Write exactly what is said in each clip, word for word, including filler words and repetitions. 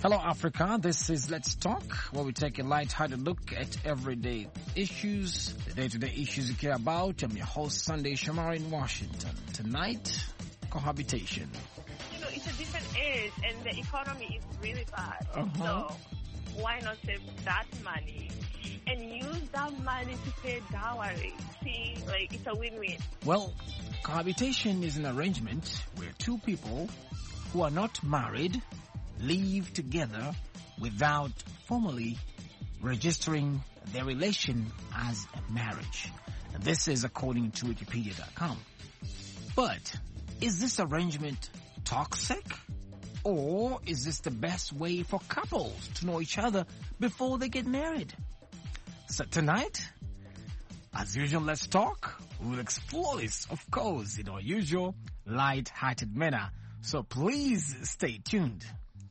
Hello, Africa. This is Let's Talk, where we take a light-hearted look at everyday issues, the day-to-day issues you care about. I'm your host, Sunday Shamari in Washington. Tonight, cohabitation. You know, it's a different age, and the economy is really bad. Uh-huh. So why not save that money and use that money to pay dowry? See, like, it's a win-win. Well, cohabitation is an arrangement where two people who are not married live together without formally registering their relation as a marriage. And this is according to Wikipedia dot com. But is this arrangement toxic? Or is this the best way for couples to know each other before they get married? So tonight, as usual, Let's Talk. We'll explore this, of course, in our usual light-hearted manner. So please stay tuned.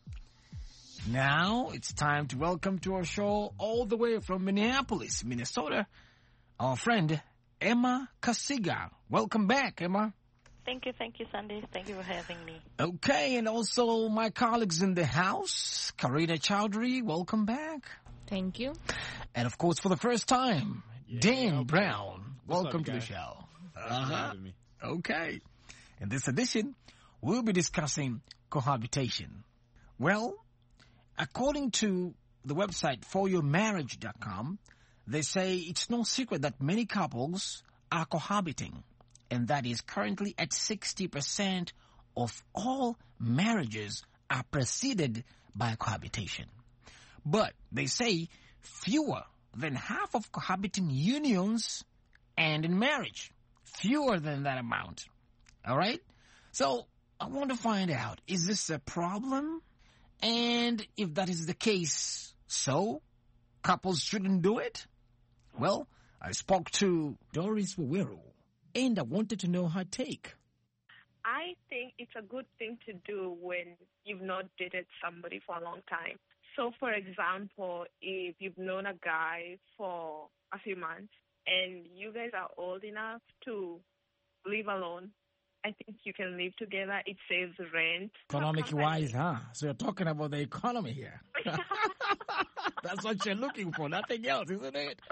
Now it's time to welcome to our show all the way from Minneapolis, Minnesota, our friend Emma Kasiga. Welcome back, Emma. Thank you, thank you, Sunday. Thank you for having me. Okay, and also my colleagues in the house, Karina Chowdhury, welcome back. Thank you. And of course, for the first time, Yeah, Dan okay. Brown, welcome up, to the guys? show. Thanks for Uh-huh. having me. Okay. In this edition, we'll be discussing cohabitation. Well, according to the website for your marriage dot com, they say it's no secret that many couples are cohabiting, and that is currently at sixty percent of all marriages are preceded by cohabitation. But they say fewer than half of cohabiting unions end in marriage. Fewer than that amount. All right? So I want to find out, is this a problem? And if that is the case, so couples shouldn't do it? Well, I spoke to Doris Waweru, and I wanted to know her take. I think it's a good thing to do when you've not dated somebody for a long time. So, for example, if you've known a guy for a few months and you guys are old enough to live alone, I think you can live together. It saves rent. Economic wise, huh? So you're talking about the economy here. That's what you're looking for, nothing else, isn't it?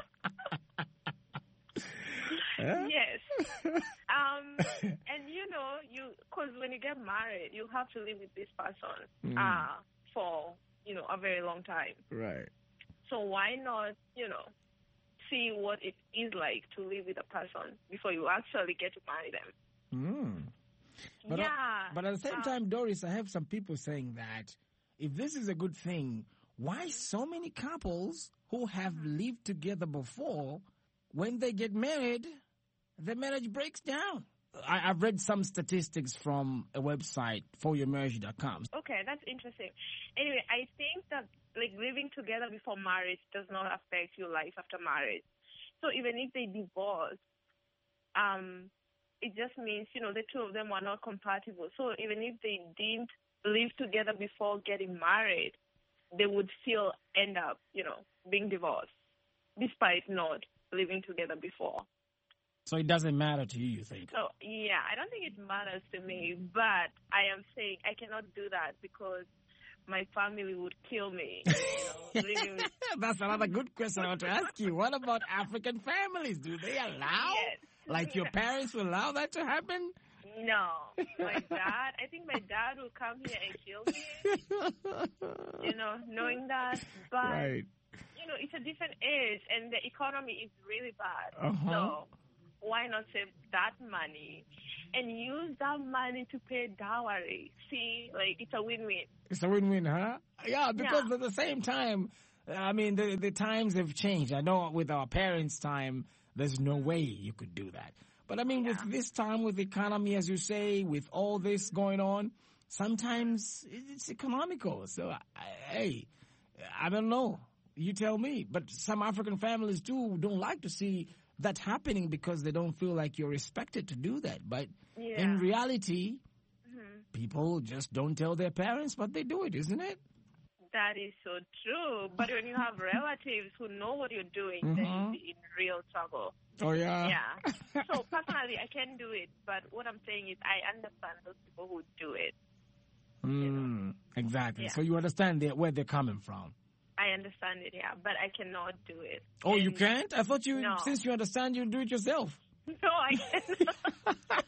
Yes. Um, and, you know, you because when you get married, you have to live with this person Mm. uh, for, you know, a very long time. Right. So why not, you know, see what it is like to live with a person before you actually get to marry them? Mm. But, yeah. uh, but at the same uh, time, Doris, I have some people saying that if this is a good thing, why so many couples who have lived together before, when they get married, the marriage breaks down? I, I've read some statistics from a website, for your marriage dot com. Okay, that's interesting. Anyway, I think that like living together before marriage does not affect your life after marriage. So even if they divorce, um, it just means, you know, the two of them were not compatible. So even if they didn't live together before getting married, they would still end up, you know, being divorced, despite not living together before. So it doesn't matter to you, you think? So, yeah, I don't think it matters to me, but I am saying I cannot do that because my family would kill me. You know, living with... That's another good question I want to ask you. What about African families? Do they allow? Yes. Like your parents will allow that to happen? No. My dad, I think my dad will come here and kill me, you know, knowing that. But, Right. you know, it's a different age and the economy is really bad. Uh-huh. So why not save that money and use that money to pay dowry? See, like, it's a win-win. It's a win-win, huh? Yeah, because Yeah. at the same time, I mean, the, the times have changed. I know with our parents' time, there's no way you could do that. But I mean, Yeah. with this time, with the economy, as you say, with all this going on, sometimes it's economical. So, I, hey, I don't know. You tell me. But some African families, too, don't like to see that happening because they don't feel like you're expected to do that. But Yeah. in reality, Mhm. people just don't tell their parents, but they do it, isn't it? That is so true. But when you have relatives who know what you're doing, then Mhm. you'll be in real trouble. Oh, yeah? Yeah. So personally, I can do it. But what I'm saying is I understand those people who do it. Mm, exactly. Exactly. Yeah. So you understand the, where they're coming from. I understand it, yeah, but I cannot do it. Oh, And you can't? I thought you, no. since you understand, you do it yourself. No, I cannot.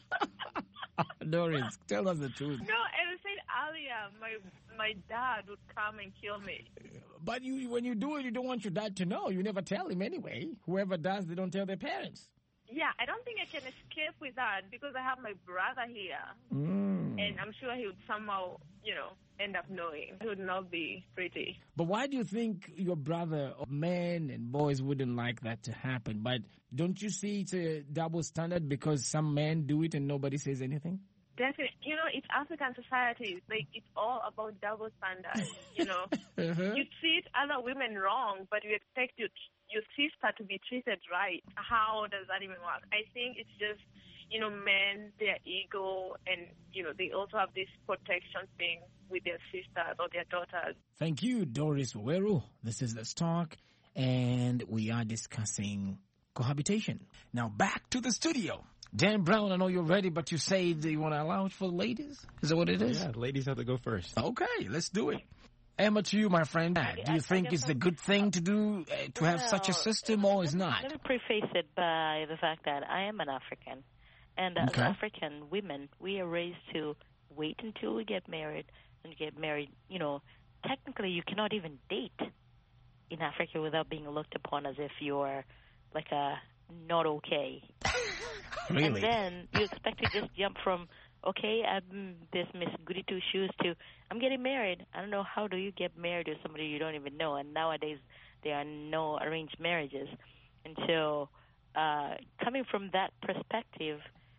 Doris, tell us the truth. No, as I said earlier, my my dad would come and kill me. But you, when you do it, you don't want your dad to know. You never tell him anyway. Whoever does, they don't tell their parents. Yeah, I don't think I can escape with that because I have my brother here. Mm. And I'm sure he would somehow, you know, end up knowing. It would not be pretty. But why do you think your brother, men and boys, wouldn't like that to happen? But don't you see it's a double standard because some men do it and nobody says anything? Definitely. You know, it's African society. Like, it's all about double standards, you know. uh-huh. You treat other women wrong, but you expect your, your sister to be treated right. How does that even work? I think it's just, you know, men, their ego, and, you know, they also have this protection thing with their sisters or their daughters. Thank you, Doris Waweru. This is Let's Talk, and we are discussing cohabitation. Now, back to the studio. Dan Brown, I know you're ready, but you say that you want to allow it for the ladies? Is that what it is? Yeah, ladies have to go first. Okay, let's do it. Emma, to you, my friend. Do you I- think I it's a I'm- good thing to do, uh, to have such a Well, system, or is let me- not? Let me preface it by the fact that I am an African. And as Okay. African women, we are raised to wait until we get married. And get married, you know, technically you cannot even date in Africa without being looked upon as if you're like a not okay. Really? And then you expect to just jump from, okay, I'm this Miss Goody Two Shoes to, I'm getting married. I don't know, how do you get married to somebody you don't even know? And nowadays there are no arranged marriages. And so uh, coming from that perspective,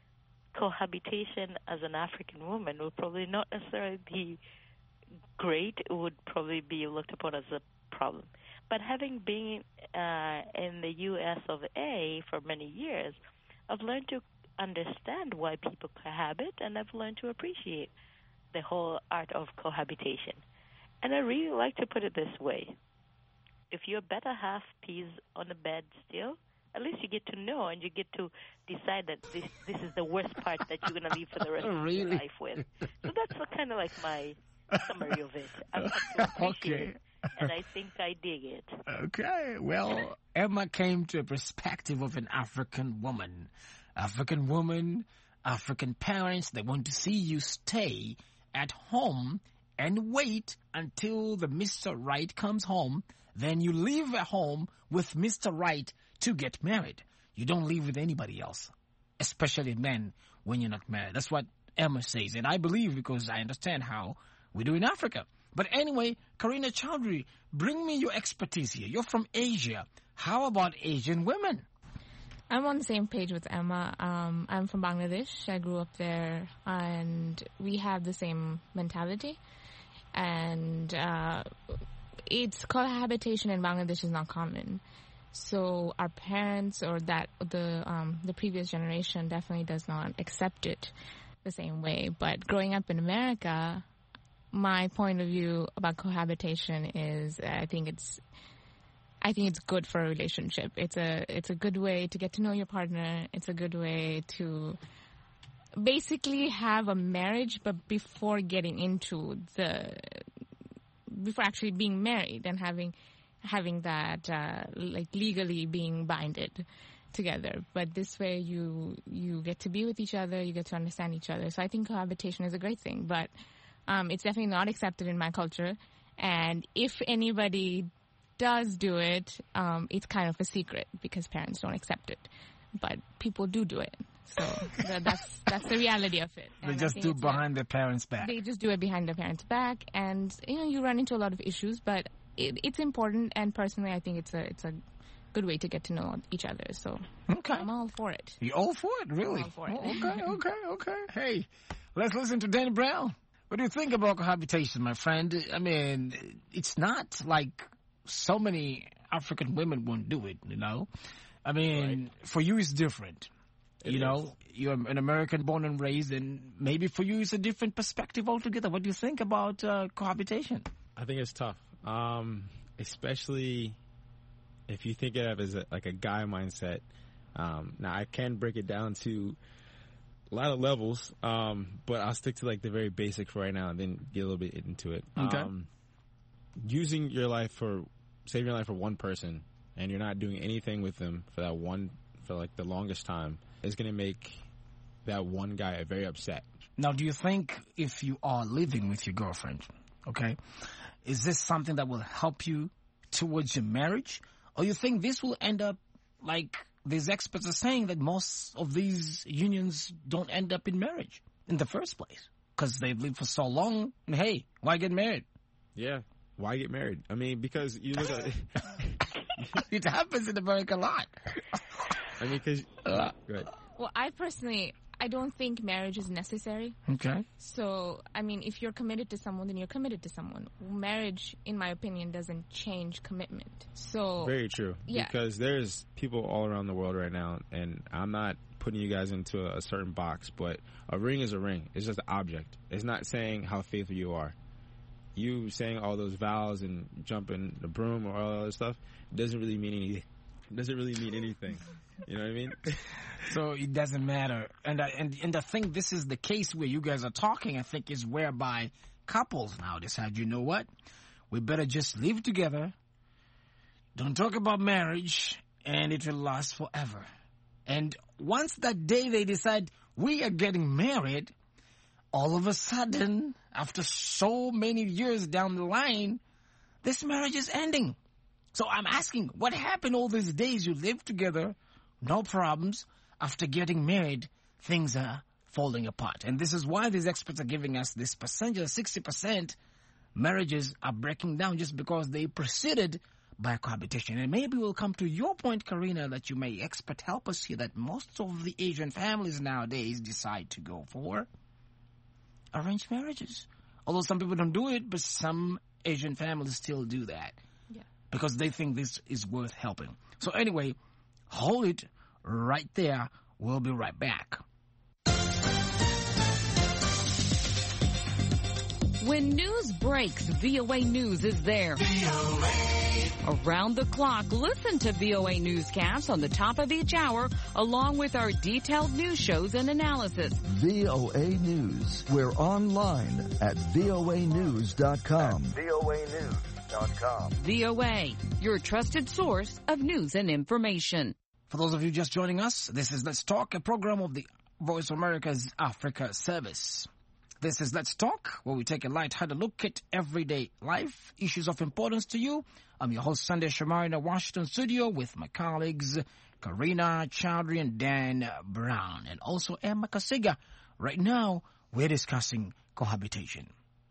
cohabitation as an African woman would probably not necessarily be great. It would probably be looked upon as a problem. But having been uh, in the U S of A for many years, I've learned to understand why people cohabit, and I've learned to appreciate the whole art of cohabitation. And I really like to put it this way. If your better half pees on the bed still, at least you get to know and you get to decide that this this is the worst part that you're going to leave for the rest Really? of your life with. So that's kind of like my summary of it. I have to appreciate Okay. it, and I think I dig it. Okay, well, Emma came to a perspective of an African woman. African woman, African parents, they want to see you stay at home and wait until the Mister Right comes home. Then you leave at home with Mister Right to get married. You don't live with anybody else, especially men when you're not married. That's what Emma says, and I believe because I understand how we do in Africa. But anyway, Karina Chowdhury, bring me your expertise here. You're from Asia. How about Asian women? I'm on the same page with Emma. Um, I'm from Bangladesh. I grew up there, and we have the same mentality. And uh, it's cohabitation in Bangladesh is not common. So our parents or that the um, the previous generation definitely does not accept it the same way. But growing up in America, my point of view about cohabitation is I think it's I think it's good for a relationship. It's a it's a good way to get to know your partner. It's a good way to basically have a marriage, but before getting into the before actually being married and having having that uh, like legally being binded together. But this way you you get to be with each other, you get to understand each other. So I think cohabitation is a great thing, but um, it's definitely not accepted in my culture. And if anybody does do it, um, it's kind of a secret because parents don't accept it. But people do do it. So that, that's that's the reality of it. They And I just think do it's a- behind their parents' back. They just do it behind their parents' back, and you know you run into a lot of issues. But it, it's important, and personally, I think it's a it's a good way to get to know each other. So Okay. I'm all for it. You all for it, really? all for it. Oh, okay, okay, okay. Hey, let's listen to Danny Brown. What do you think about cohabitation, my friend? I mean, it's not like so many African women won't do it, you know? I mean, for you it's different. It you is. know, you're an American born and raised, and maybe for you it's a different perspective altogether. What do you think about uh, cohabitation? I think it's tough, um, especially if you think of it as a, like a guy mindset. Um, now, I can break it down to a lot of levels, um, but I'll stick to like the very basic for right now, and then get a little bit into it. Okay. Um, using your life for saving your life for one person, and you're not doing anything with them for that one for like the longest time, is going to make that one guy very upset. Now, do you think if you are living with your girlfriend, okay, is this something that will help you towards your marriage, or you think this will end up like these experts are saying that most of these unions don't end up in marriage in the first place because they've lived for so long? And hey, why get married? Yeah, why get married? I mean, because you look at it. It happens in America a lot. I mean, because Uh, go ahead. Well, I personally, I don't think marriage is necessary. Okay. So, I mean, if you're committed to someone, then you're committed to someone. Marriage, in my opinion, doesn't change commitment. So, Very true. Yeah. Because there's people all around the world right now, and I'm not putting you guys into a, a certain box, but a ring is a ring. It's just an object. It's not saying how faithful you are. You saying all those vows and jumping the broom or all that other stuff doesn't really mean anything. Doesn't really mean anything. You know what I mean? So it doesn't matter. And I, and and I think this is the case where you guys are talking, I think, is whereby couples now decide, you know what? We better just live together. Don't talk about marriage, and it will last forever. And once that day they decide we are getting married, all of a sudden, after so many years down the line, this marriage is ending. So I'm asking, what happened all these days you lived together, no problems? After getting married, things are falling apart. And this is why these experts are giving us this percentage, sixty percent marriages are breaking down just because they proceeded by cohabitation. And maybe we'll come to your point, Karina, that you may expert help us here, that most of the Asian families nowadays decide to go for arranged marriages. Although some people don't do it, but some Asian families still do that. Yeah. Because they think this is worth helping. So anyway, hold it right there. We'll be right back. When news breaks, V O A News is there. V O A. Around the clock, listen to V O A Newscasts on the top of each hour, along with our detailed news shows and analysis. V O A News. We're online at V O A news dot com. V O A news dot com. V O A, your trusted source of news and information. For those of you just joining us, this is Let's Talk, a program of the Voice of America's Africa Service. This is Let's Talk, where we take a light-hearted look at everyday life, issues of importance to you. I'm your host, Sunday Shamari, in the Washington studio with my colleagues, Karina Chowdhury and Dan Brown, and also Emma Kasiga. Right now, we're discussing cohabitation.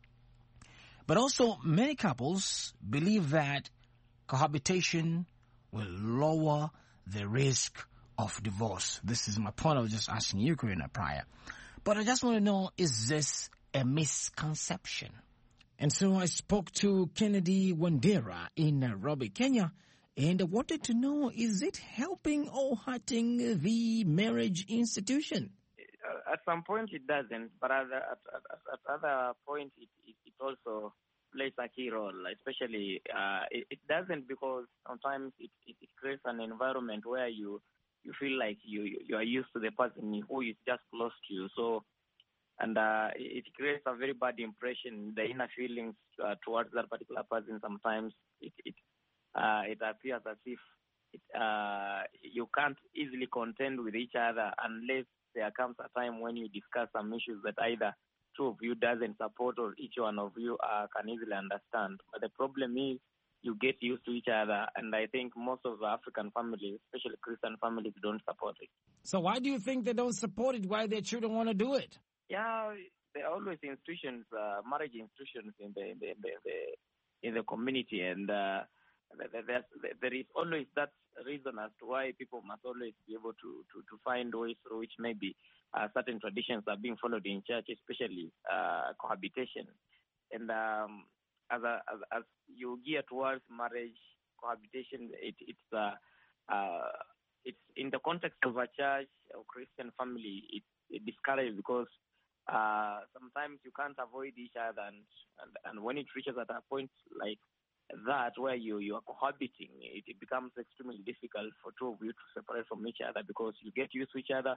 But also, many couples believe that cohabitation will lower the risk of divorce. This is my point. I was just asking you, Karina, prior. But I just want to know, is this a misconception? And so I spoke to Kennedy Wandera in Nairobi, Kenya, and I wanted to know, is it helping or hurting the marriage institution? At some point it doesn't, but at, at, at, at other point it, it, it also plays a key role, especially uh, it, it doesn't because sometimes it, it, it creates an environment where you you feel like you you are used to the person who is just close to you. So, and uh, it creates a very bad impression. The inner feelings uh, towards that particular person. Sometimes it it uh, it appears as if it, uh, you can't easily contend with each other unless there comes a time when you discuss some issues that either two of you doesn't support or each one of you uh, can easily understand. But the problem is you get used to each other, and I think most of the African families, especially Christian families, don't support it. So why do you think they don't support it? Why their children want to do it? Yeah, there are always institutions, uh, marriage institutions in the in the, in the, in the community, and uh, there, there is always that reason as to why people must always be able to, to, to find ways through which maybe uh, certain traditions are being followed in church, especially uh, cohabitation. And um, as, a, as as you gear towards marriage, cohabitation, it, it's uh, uh, it's in the context of a church or Christian family, it's it discouraged because uh, sometimes you can't avoid each other, and, and, and when it reaches at a point like that where you, you are cohabiting, it, it becomes extremely difficult for two of you to separate from each other because you get used to each other,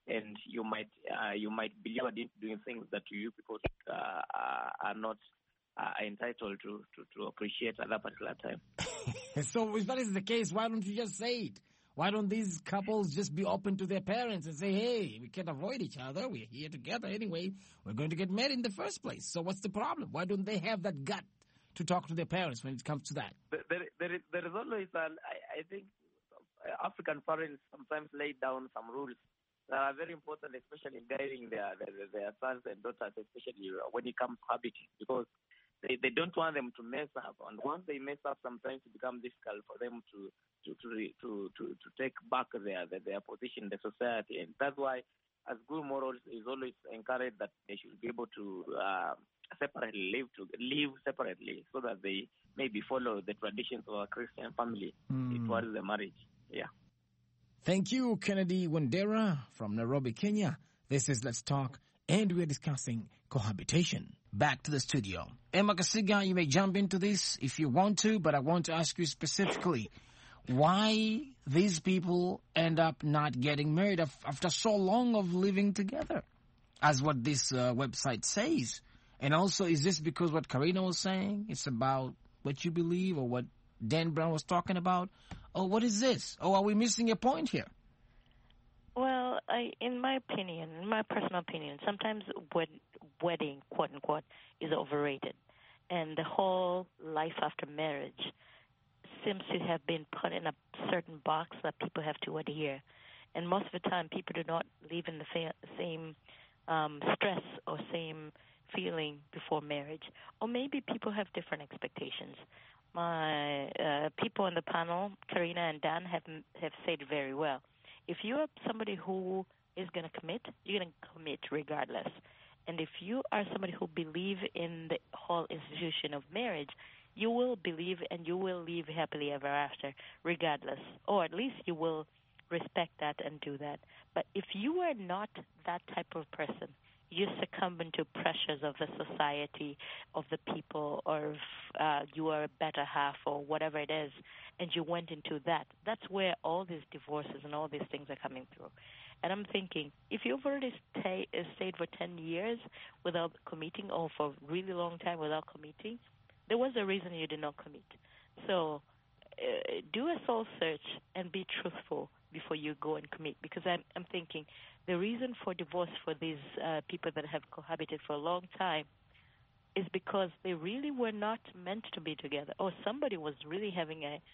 and you might uh, you might be lured into doing things that you people uh, are not uh, entitled to, to to appreciate at that particular time. So if that is the case, why don't you just say it? Why don't these couples just be open to their parents and say, hey, we can't avoid each other. We're here together anyway. We're going to get married in the first place. So what's the problem? Why don't they have that gut to talk to their parents when it comes to that? There, there, is, there is always, an, I, I think, African parents sometimes lay down some rules that are very important, especially in guiding their, their, their sons and daughters, especially when it comes to habiting, because They, they don't want them to mess up, and once they mess up, sometimes it becomes difficult for them to to to to to, to take back their, their their position in the society, and that's why, as good morals, is always encouraged that they should be able to uh, separately live to live separately, so that they maybe follow the traditions of a Christian family mm. towards the marriage. Yeah. Thank you, Kennedy Wandera from Nairobi, Kenya. This is Let's Talk, and we're discussing cohabitation. Back to the studio. Emma Kasiga, you may jump into this if you want to, but I want to ask you specifically why these people end up not getting married after so long of living together, as what this uh, website says. And also, is this because what Karina was saying, it's about what you believe, or what Dan Brown was talking about? Or what is this? Or are we missing a point here? Well, I, in my opinion, in my personal opinion, sometimes wed- wedding, quote unquote, is overrated, and the whole life after marriage seems to have been put in a certain box that people have to adhere. And most of the time, people do not live in the fa- same um, stress or same feeling before marriage, or maybe people have different expectations. My uh, people on the panel, Karina and Dan, have have said very well. If you are somebody who is going to commit, you're going to commit regardless. And if you are somebody who believes in the whole institution of marriage, you will believe and you will live happily ever after regardless. Or at least you will respect that and do that. But if you are not that type of person, you succumb to pressures of the society, of the people, or if uh, you are a better half or whatever it is, and you went into that, that's where all these divorces and all these things are coming through. And I'm thinking, if you've already stay, uh, stayed for ten years without committing, or for a really long time without committing, there was a reason you did not commit. So uh, do a soul search and be truthful before you go and commit, because I'm, I'm thinking the reason for divorce for these uh, people that have cohabited for a long time is because they really were not meant to be together, or somebody was really having a,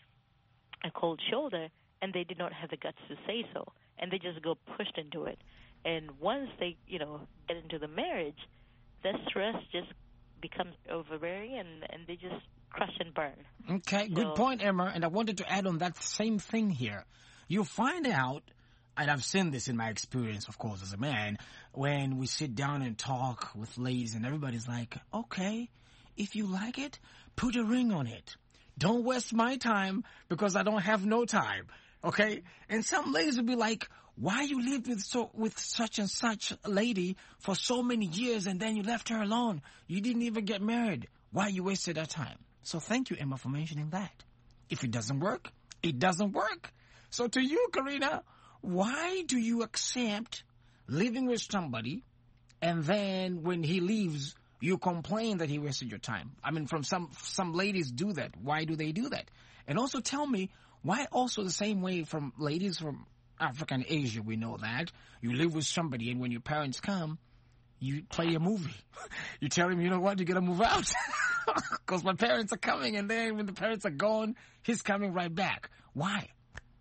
a cold shoulder and they did not have the guts to say so, and they just go pushed into it. And once they, you know, get into the marriage, the stress just becomes overbearing, and, and they just crush and burn. Okay, so, good point, Emma. And I wanted to add on that same thing here. You find out, and I've seen this in my experience, of course, as a man, when we sit down and talk with ladies and everybody's like, okay, if you like it, put a ring on it. Don't waste my time because I don't have no time. Okay? And some ladies will be like, why you lived with so with such and such a lady for so many years and then you left her alone? You didn't even get married. Why you wasted that time? So thank you, Emma, for mentioning that. If it doesn't work, it doesn't work. So to you, Karina, why do you accept living with somebody and then when he leaves, you complain that he wasted your time? I mean, from some some ladies do that. Why do they do that? And also tell me, why also the same way from ladies from Africa and Asia, we know that. You live with somebody and when your parents come, you play a movie. You tell him, you know what, you got to move out. Because my parents are coming, and then when the parents are gone, he's coming right back. Why?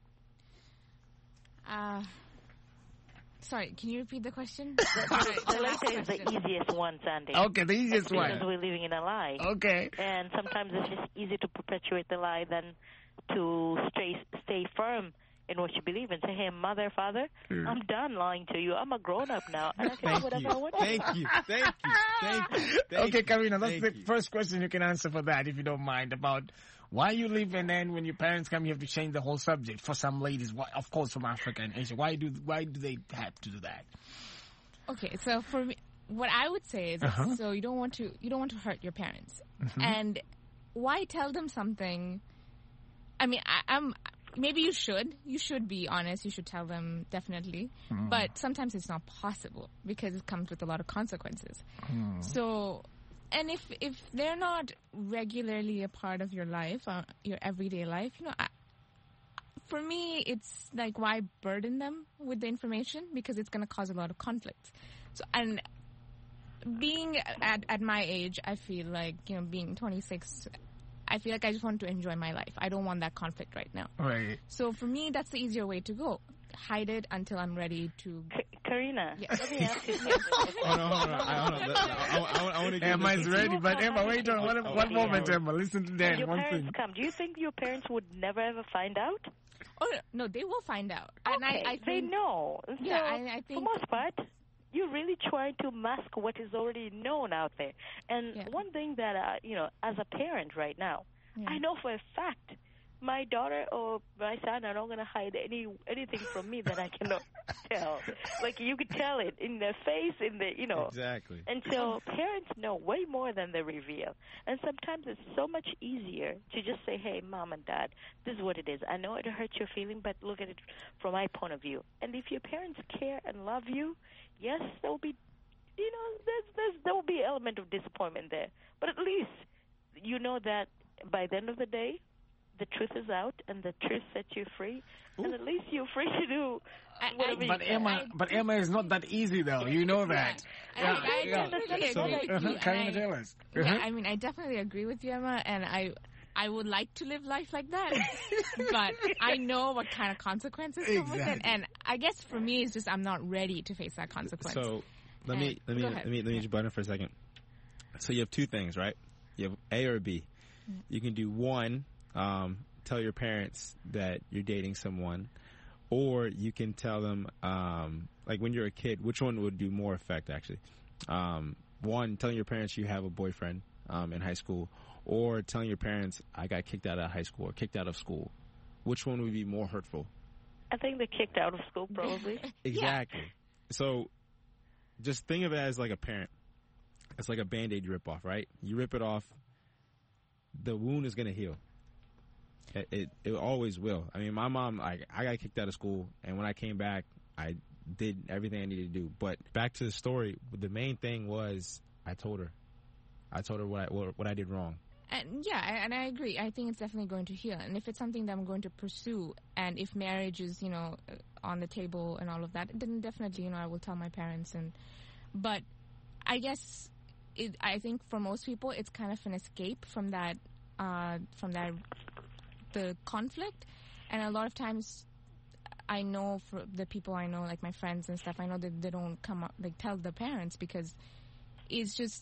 Uh, sorry, can you repeat the question? The later is the easiest one, Sandy. Okay, the easiest because one. Because we're living in a lie. Okay. And sometimes it's just easier to perpetuate the lie than to stay, stay firm in what you believe and say, hey, mother, father, mm. I'm done lying to you. I'm a grown-up now, and I can do whatever you. I want to. Thank you. Thank you. Thank you. Thank okay, Karina, that's Thank the you. first question you can answer for that, if you don't mind, about why you live and then when your parents come, you have to change the whole subject. For some ladies, why, of course, from Africa and Asia, why do why do they have to do that? Okay, so for me, what I would say is, uh-huh. so you don't want to you don't want to hurt your parents, mm-hmm. and why tell them something? I mean, I, I'm. maybe you should. You should be honest. You should tell them, definitely. Mm. But sometimes it's not possible because it comes with a lot of consequences. Mm. So, and if if they're not regularly a part of your life, uh, your everyday life, you know, I, for me, it's like, why burden them with the information? Because it's going to cause a lot of conflict. So, and being at, at my age, I feel like, you know, being twenty-six, I feel like I just want to enjoy my life. I don't want that conflict right now. Right. So for me, that's the easier way to go. Hide it until I'm ready to... K- Karina, yeah. Let me ask you something. Hold on, hold on. I, hold on. I, I, I want to get Emma's ready, but Emma, wait on one, one moment, Emma. Listen to that. Your one parents thing. come. Do you think your parents would never ever find out? Oh, no, they will find out. Okay, and I, I think, they know. So, yeah, I, I think... for most part, you're really trying to mask what is already known out there. And yeah. one thing that, uh, you know, as a parent right now, yeah. I know for a fact my daughter or my son are not going to hide any anything from me that I cannot tell. Like, you could tell it in their face, in the, you know. Exactly. And so parents know way more than they reveal. And sometimes it's so much easier to just say, hey, mom and dad, this is what it is. I know it hurts your feeling, but look at it from my point of view. And if your parents care and love you, yes, there will be, you know, there's, there's, there will be an element of disappointment there. But at least you know that by the end of the day, the truth is out, and the truth sets you free, Ooh. And at least you're free to do whatever you But can. Emma, but Emma is not that easy, though. You know that. Yeah, I, I yeah. definitely So, agree with uh-huh, you. Karina, I, tell us. Yeah, Uh-huh. I mean, I definitely agree with you, Emma, and I, I would like to live life like that, but I know what kind of consequences come Exactly. with it, and I guess for me, it's just I'm not ready to face that consequence. So let and, me let me let me let me just butt in for a second. So you have two things, right? You have A or B. Mm-hmm. You can do one. Um, tell your parents that you're dating someone, or you can tell them, um, like when you're a kid, which one would do more effect, actually? Um, one, telling your parents you have a boyfriend um, in high school, or telling your parents, I got kicked out of high school or kicked out of school. Which one would be more hurtful? I think they kicked out of school, probably. Exactly. Yeah. So just think of it as like a parent. It's like a Band-Aid you rip off, right? You rip it off, the wound is going to heal. It, it it always will. I mean, my mom, like, I got kicked out of school, and when I came back, I did everything I needed to do. But back to the story, the main thing was I told her. I told her what I what, what I did wrong. And yeah, and I agree. I think it's definitely going to heal. And if it's something that I'm going to pursue, and if marriage is, you know, on the table and all of that, then definitely, you know, I will tell my parents. And but I guess it, I think for most people, it's kind of an escape from that uh, from that. the conflict. And a lot of times I know for the people I know, like my friends and stuff, I know that they don't come up, like tell their parents, because it's just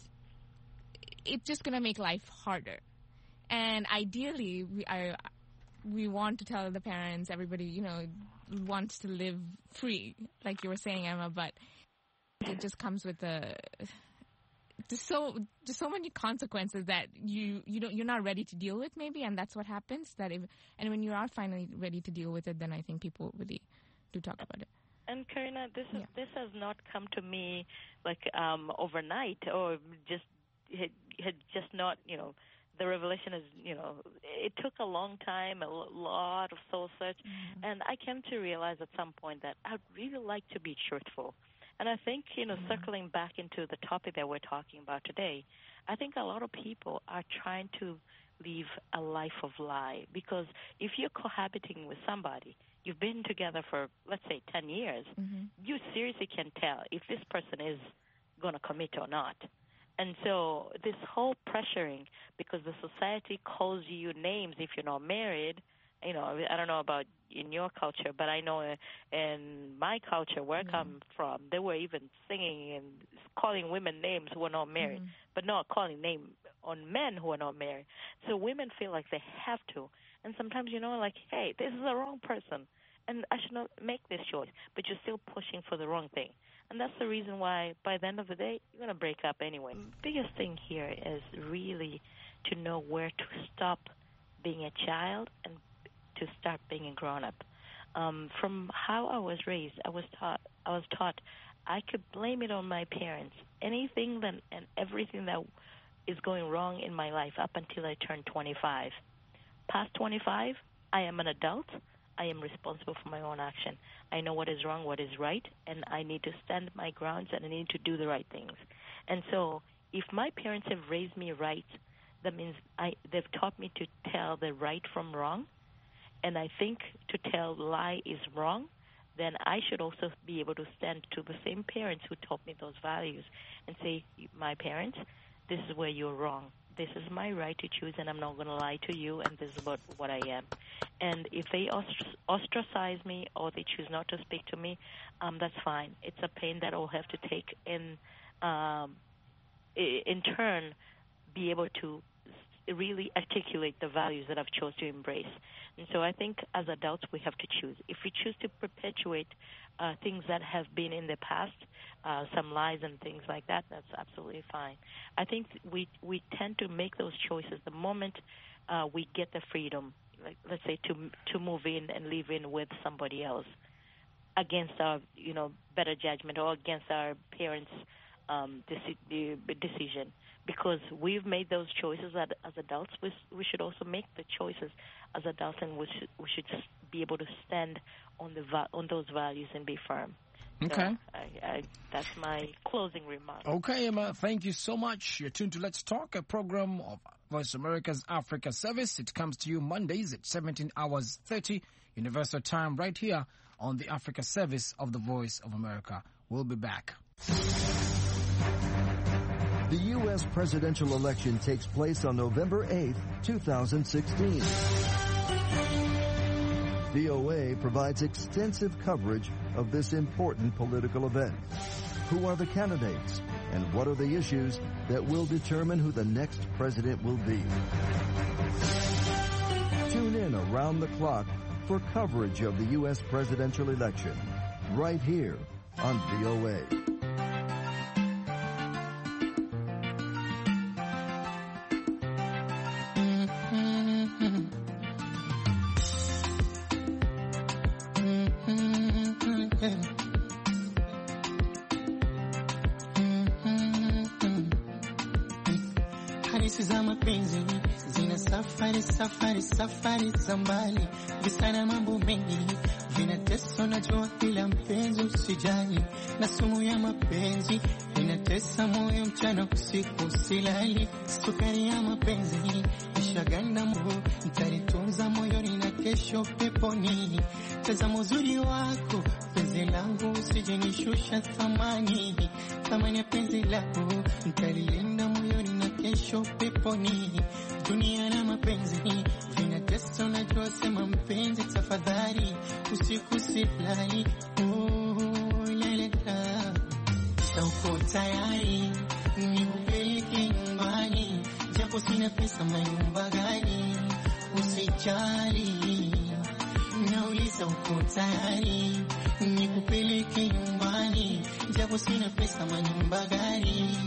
it's just gonna make life harder. And ideally we I we want to tell the parents, everybody, you know, wants to live free, like you were saying, Emma, but it just comes with the Just so, just so many consequences that you you don't you're not ready to deal with, maybe, and that's what happens. That if, and when you are finally ready to deal with it, then I think people really do talk about it. And Karina, this is, yeah. this has not come to me like um, overnight, or just had, had just not, you know, the revelation is, you know, it took a long time, a lot of soul search, mm-hmm. and I came to realize at some point that I'd really like to be truthful. And I think, you know, mm-hmm. circling back into the topic that we're talking about today, I think a lot of people are trying to live a life of lie. Because if you're cohabiting with somebody, you've been together for, let's say, ten years, mm-hmm. you seriously can tell if this person is going to commit or not. And so this whole pressuring, because the society calls you names if you're not married, you know, I don't know about in your culture, but I know in my culture, where mm-hmm. I come from, they were even singing and calling women names who are not married, mm-hmm. but not calling name on men who are not married. So women feel like they have to. And sometimes, you know, like, hey, this is the wrong person, and I should not make this choice, but you're still pushing for the wrong thing. And that's the reason why, by the end of the day, you're going to break up anyway. The biggest thing here is really to know where to stop being a child and to start being a grown-up. Um, from how I was raised, I was taught I was taught I could blame it on my parents. Anything that, and everything that is going wrong in my life up until I turned twenty-five. Past twenty-five, I am an adult. I am responsible for my own action. I know what is wrong, what is right, and I need to stand my grounds and I need to do the right things. And so if my parents have raised me right, that means I, they've taught me to tell the right from wrong, and I think to tell lie is wrong, then I should also be able to stand to the same parents who taught me those values and say, my parents, this is where you're wrong. This is my right to choose, and I'm not going to lie to you, and this is about what I am. And if they ostracize me or they choose not to speak to me, um, that's fine. It's a pain that I'll have to take in, um, in turn, be able to really articulate the values that I've chose to embrace. And so I think as adults we have to choose. If we choose to perpetuate uh, things that have been in the past, uh, some lies and things like that, that's absolutely fine. I think we we tend to make those choices the moment uh, we get the freedom, like let's say to to move in and live in with somebody else against our you know better judgment or against our parents' um, deci- decision. Because we've made those choices as, as adults, we, we should also make the choices as adults, and we should, we should be able to stand on the va- on those values and be firm. Okay. So I, I, that's my closing remark. Okay, Emma, thank you so much. You're tuned to Let's Talk, a program of Voice America's Africa Service. It comes to you Mondays at seventeen hours thirty Universal Time right here on the Africa Service of the Voice of America. We'll be back. The U S presidential election takes place on November eighth, two thousand sixteen. V O A provides extensive coverage of this important political event. Who are the candidates, and what are the issues that will determine who the next president will be? Tune in around the clock for coverage of the U S presidential election, right here on V O A. Safari, safari za mbali, visana mambo mengi, vinatesa najua kila mpenzi usijali, na sumu ya mapenzi, inatesa moyo mchana usiku silali, sukari ya mapenzi, ishaganda moyo, nitalitunza moyoni na kesho peponi, tazama uzuri wako, penzi langu usijenishusha thamani, thamani ya penzi lako, nitalilinda moyoni na kesho peponi, dunia na mapenzi vinatesa, unajua sema mpenzi tafadhali, usiku silali, oh lela, uko tayari nikupeleke nyumbani, japo sina pesa manyumba gani, usijali, nauliza uko tayari nikupeleke nyumbani, japo sina pesa manyumba gani,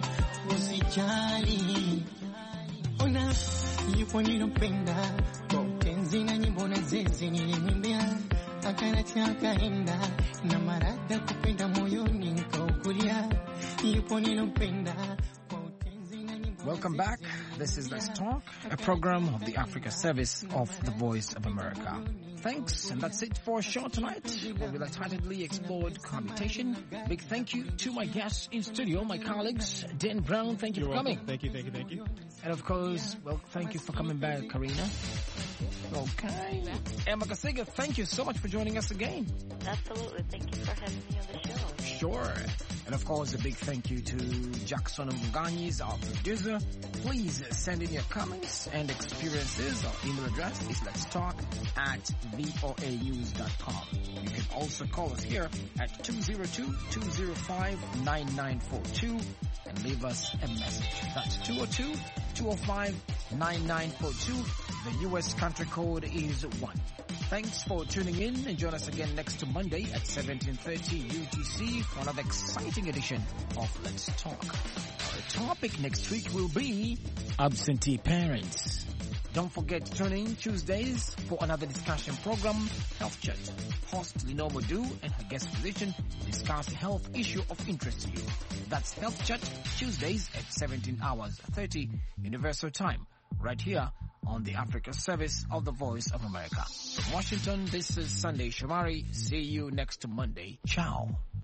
usijali, ona yupo nilopenda kwa utenzi na nyimbo na zezi nilimwimbia, akanacha akaenda na marada kupenda moyoni nikaukulia, yupo nilopenda kwa utenzi na nyimbo. Welcome back. This is Let's Talk, a program of the Africa Service of the Voice of America. Thanks, and that's it for a show tonight, where we lightheartedly explored cohabitation. Big thank you to my guests in studio, my colleagues. Dan Brown, thank you You're for welcome. coming. Thank you, thank you, thank you. And of course, well, thank you for coming back, Karina. Okay. Emma Kasiga, thank you so much for joining us again. Absolutely. Thank you for having me on the show. Sure. And of course, a big thank you to Jackson Munganyis, our producer. Please send in your comments and experiences. Our email address is let's talk at voa news dot com. You can also call us here at two zero two, two zero five, nine nine four two and leave us a message. That's two zero two, two zero five, nine nine four two. The U S country code is one. Thanks for tuning in, and join us again next Monday at seventeen thirty U T C for another exciting edition of Let's Talk. Our topic next week will be absentee parents. Don't forget to tune in Tuesdays for another discussion program, Health Chat. Host Linomo Du and her guest physician discuss a health issue of interest to you. That's Health Chat, Tuesdays at seventeen hours thirty Universal Time, right here on the Africa service of the Voice of America. From Washington, this is Sunday Shomari. See you next Monday. Ciao.